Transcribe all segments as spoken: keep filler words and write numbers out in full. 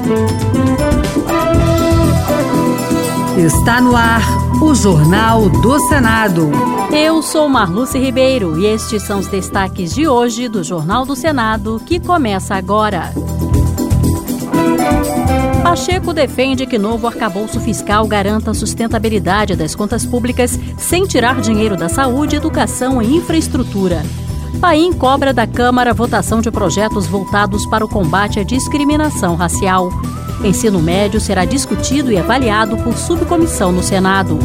Está no ar o Jornal do Senado. Eu sou Marluce Ribeiro e estes são os destaques de hoje do Jornal do Senado, que começa agora. Pacheco defende que novo arcabouço fiscal garanta a sustentabilidade das contas públicas sem tirar dinheiro da saúde, educação e infraestrutura. Paim cobra da Câmara votação de projetos voltados para o combate à discriminação racial. Ensino médio será discutido e avaliado por subcomissão no Senado.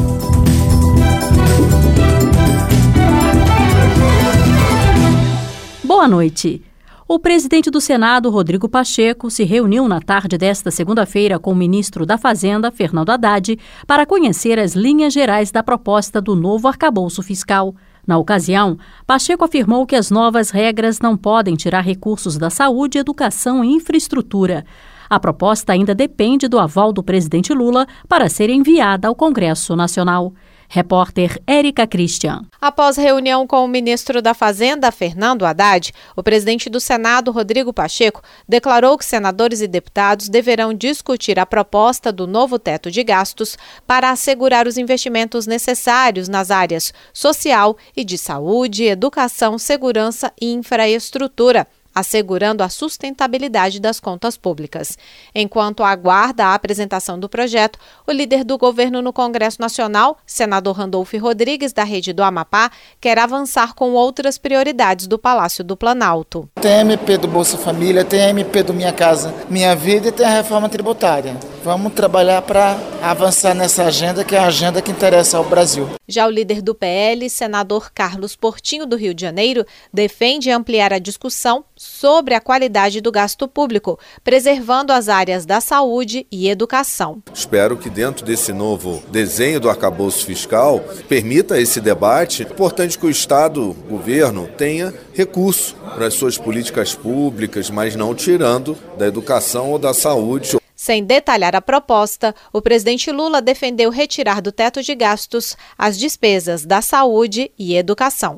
Boa noite. O presidente do Senado, Rodrigo Pacheco, se reuniu na tarde desta segunda-feira com o ministro da Fazenda, Fernando Haddad, para conhecer as linhas gerais da proposta do novo arcabouço fiscal. Na ocasião, Pacheco afirmou que as novas regras não podem tirar recursos da saúde, educação e infraestrutura. A proposta ainda depende do aval do presidente Lula para ser enviada ao Congresso Nacional. Repórter Érica Christian. Após reunião com o ministro da Fazenda, Fernando Haddad, o presidente do Senado, Rodrigo Pacheco, declarou que senadores e deputados deverão discutir a proposta do novo teto de gastos para assegurar os investimentos necessários nas áreas social e de saúde, educação, segurança e infraestrutura, assegurando a sustentabilidade das contas públicas. Enquanto aguarda a apresentação do projeto, o líder do governo no Congresso Nacional, senador Randolfo Rodrigues, da Rede do Amapá, quer avançar com outras prioridades do Palácio do Planalto. Tem a M P do Bolsa Família, tem a M P do Minha Casa Minha Vida e tem a reforma tributária. Vamos trabalhar para avançar nessa agenda, que é a agenda que interessa ao Brasil. Já o líder do P L, senador Carlos Portinho, do Rio de Janeiro, defende ampliar a discussão sobre a qualidade do gasto público, preservando as áreas da saúde e educação. Espero que dentro desse novo desenho do arcabouço fiscal permita esse debate. É importante que o Estado, o governo, tenha recurso para as suas políticas públicas, mas não tirando da educação ou da saúde. Sem detalhar a proposta, o presidente Lula defendeu retirar do teto de gastos as despesas da saúde e educação.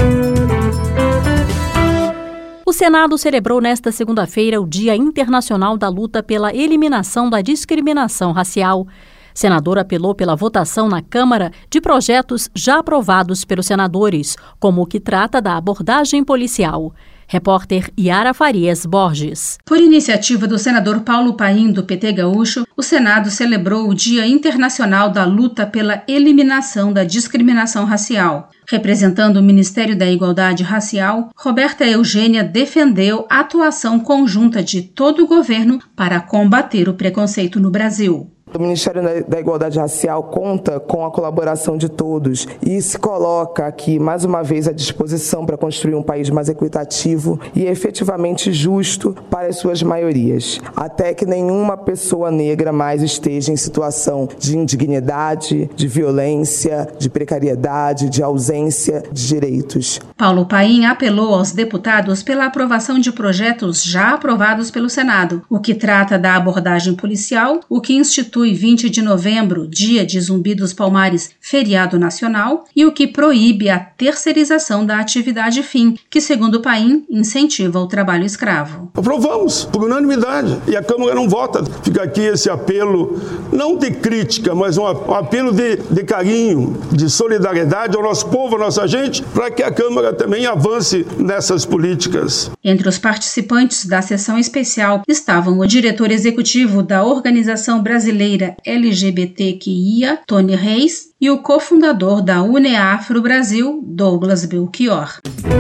O Senado celebrou nesta segunda-feira o Dia Internacional da Luta pela Eliminação da Discriminação Racial. Senador apelou pela votação na Câmara de projetos já aprovados pelos senadores, como o que trata da abordagem policial. Repórter Yara Farias Borges. Por iniciativa do senador Paulo Paim, do P T Gaúcho, o Senado celebrou o Dia Internacional da Luta pela Eliminação da Discriminação Racial. Representando o Ministério da Igualdade Racial, Roberta Eugênia defendeu a atuação conjunta de todo o governo para combater o preconceito no Brasil. O Ministério da Igualdade Racial conta com a colaboração de todos e se coloca aqui mais uma vez à disposição para construir um país mais equitativo e efetivamente justo para as suas maiorias, até que nenhuma pessoa negra mais esteja em situação de indignidade, de violência, de precariedade, de ausência de direitos. Paulo Paim apelou aos deputados pela aprovação de projetos já aprovados pelo Senado, o que trata da abordagem policial, o que institui vinte de novembro, Dia de Zumbi dos Palmares, feriado nacional, e o que proíbe a terceirização da atividade fim, que, segundo o Paim, incentiva o trabalho escravo. Aprovamos, por unanimidade, e a Câmara não vota. Fica aqui esse apelo, não de crítica, mas um apelo de, de carinho, de solidariedade ao nosso povo, à nossa gente, para que a Câmara também avance nessas políticas. Entre os participantes da sessão especial estavam o diretor executivo da Organização Brasileira L G B T Q I A, Tony Reis, e o cofundador da UNEAFRO Brasil, Douglas Belchior.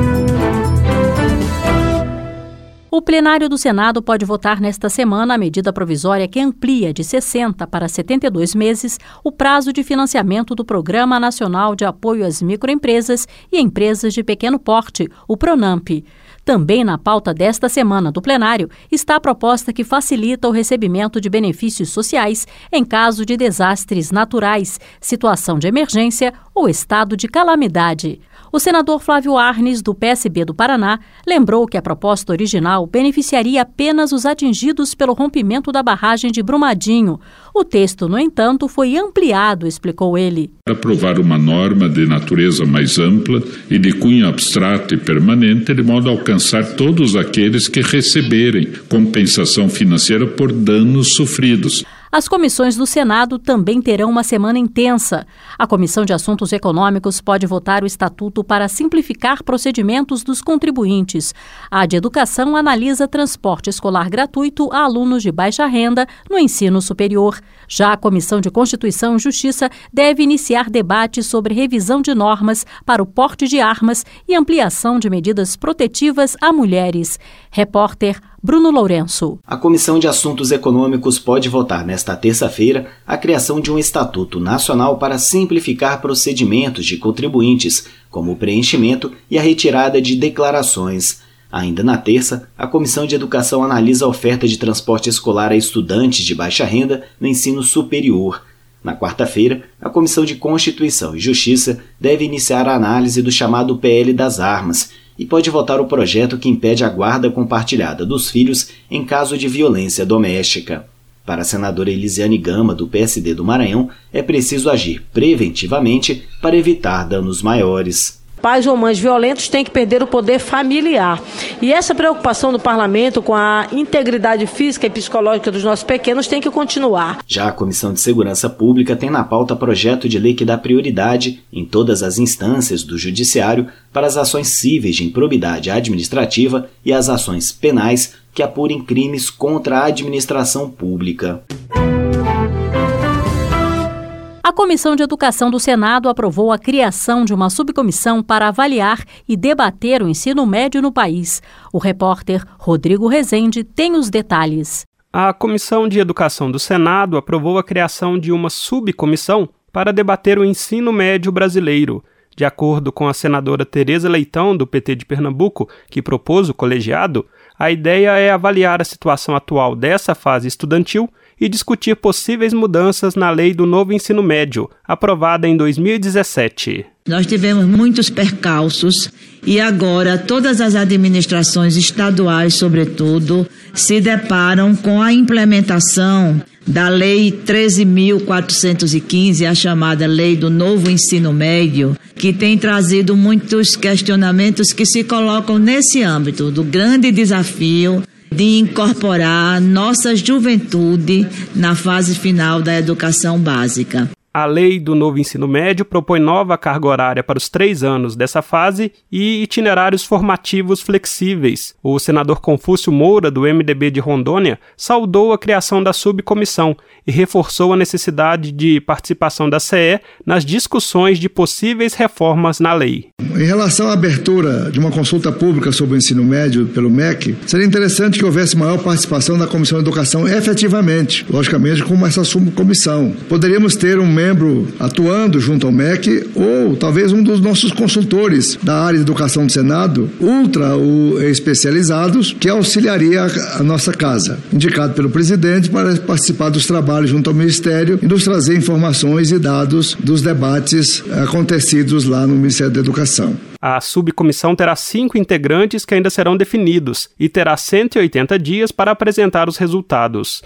O plenário do Senado pode votar nesta semana a medida provisória que amplia de sessenta para setenta e dois meses o prazo de financiamento do Programa Nacional de Apoio às Microempresas e Empresas de Pequeno Porte, o PRONAMP. Também na pauta desta semana do plenário está a proposta que facilita o recebimento de benefícios sociais em caso de desastres naturais, situação de emergência ou estado de calamidade. O senador Flávio Arnes, do P S B do Paraná, lembrou que a proposta original beneficiaria apenas os atingidos pelo rompimento da barragem de Brumadinho. O texto, no entanto, foi ampliado, explicou ele. Aprovar uma norma de natureza mais ampla e de cunho abstrato e permanente, de modo a alcançar todos aqueles que receberem compensação financeira por danos sofridos. As comissões do Senado também terão uma semana intensa. A Comissão de Assuntos Econômicos pode votar o estatuto para simplificar procedimentos dos contribuintes. A de Educação analisa transporte escolar gratuito a alunos de baixa renda no ensino superior. Já a Comissão de Constituição e Justiça deve iniciar debates sobre revisão de normas para o porte de armas e ampliação de medidas protetivas a mulheres. Repórter Bruno Lourenço. A Comissão de Assuntos Econômicos pode votar nesta terça-feira a criação de um Estatuto Nacional para simplificar procedimentos de contribuintes, como o preenchimento e a retirada de declarações. Ainda na terça, a Comissão de Educação analisa a oferta de transporte escolar a estudantes de baixa renda no ensino superior. Na quarta-feira, a Comissão de Constituição e Justiça deve iniciar a análise do chamado P L das Armas e pode votar o projeto que impede a guarda compartilhada dos filhos em caso de violência doméstica. Para a senadora Elisiane Gama, do P S D do Maranhão, é preciso agir preventivamente para evitar danos maiores. Pais ou mães violentos têm que perder o poder familiar. E essa preocupação do parlamento com a integridade física e psicológica dos nossos pequenos tem que continuar. Já a Comissão de Segurança Pública tem na pauta projeto de lei que dá prioridade, em todas as instâncias do Judiciário, para as ações cíveis de improbidade administrativa e as ações penais que apurem crimes contra a administração pública. A Comissão de Educação do Senado aprovou a criação de uma subcomissão para avaliar e debater o ensino médio no país. O repórter Rodrigo Rezende tem os detalhes. A Comissão de Educação do Senado aprovou a criação de uma subcomissão para debater o ensino médio brasileiro. De acordo com a senadora Tereza Leitão, do P T de Pernambuco, que propôs o colegiado, a ideia é avaliar a situação atual dessa fase estudantil e discutir possíveis mudanças na lei do novo ensino médio, aprovada em dois mil e dezessete. Nós tivemos muitos percalços e agora todas as administrações estaduais, sobretudo, se deparam com a implementação da Lei treze mil quatrocentos e quinze, a chamada Lei do Novo Ensino Médio, que tem trazido muitos questionamentos que se colocam nesse âmbito do grande desafio de incorporar nossa juventude na fase final da educação básica. A lei do novo ensino médio propõe nova carga horária para os três anos dessa fase e itinerários formativos flexíveis. O senador Confúcio Moura, do M D B de Rondônia, saudou a criação da subcomissão e reforçou a necessidade de participação da C E nas discussões de possíveis reformas na lei. Em relação à abertura de uma consulta pública sobre o ensino médio pelo M E C, seria interessante que houvesse maior participação da Comissão de Educação efetivamente, logicamente como essa subcomissão. Poderíamos ter um membro atuando junto ao M E C ou talvez um dos nossos consultores da área de educação do Senado, ultra especializados, que auxiliaria a nossa casa, indicado pelo presidente para participar dos trabalhos junto ao Ministério e nos trazer informações e dados dos debates acontecidos lá no Ministério da Educação. A subcomissão terá cinco integrantes que ainda serão definidos e terá cento e oitenta dias para apresentar os resultados.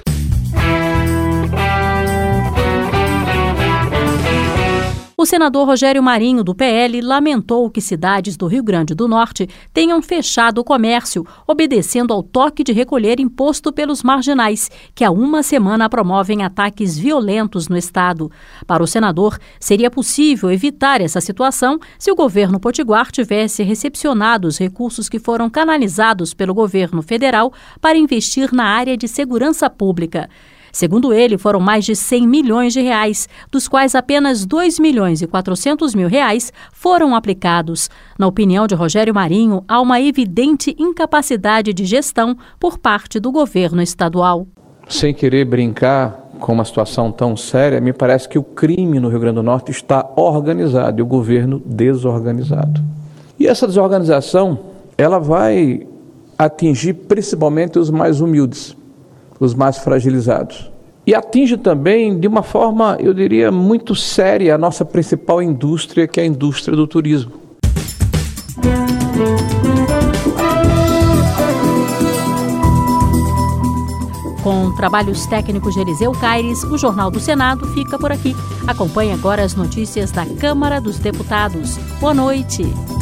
O senador Rogério Marinho, do P L, lamentou que cidades do Rio Grande do Norte tenham fechado o comércio, obedecendo ao toque de recolher imposto pelos marginais, que há uma semana promovem ataques violentos no estado. Para o senador, seria possível evitar essa situação se o governo potiguar tivesse recepcionado os recursos que foram canalizados pelo governo federal para investir na área de segurança pública. Segundo ele, foram mais de cem milhões de reais, dos quais apenas dois milhões e quatrocentos mil reais foram aplicados. Na opinião de Rogério Marinho, há uma evidente incapacidade de gestão por parte do governo estadual. Sem querer brincar com uma situação tão séria, me parece que o crime no Rio Grande do Norte está organizado e o governo desorganizado. E essa desorganização, ela vai atingir principalmente os mais humildes, os mais fragilizados. E atinge também, de uma forma, eu diria, muito séria, a nossa principal indústria, que é a indústria do turismo. Com trabalhos técnicos de Eliseu Caires, o Jornal do Senado fica por aqui. Acompanhe agora as notícias da Câmara dos Deputados. Boa noite.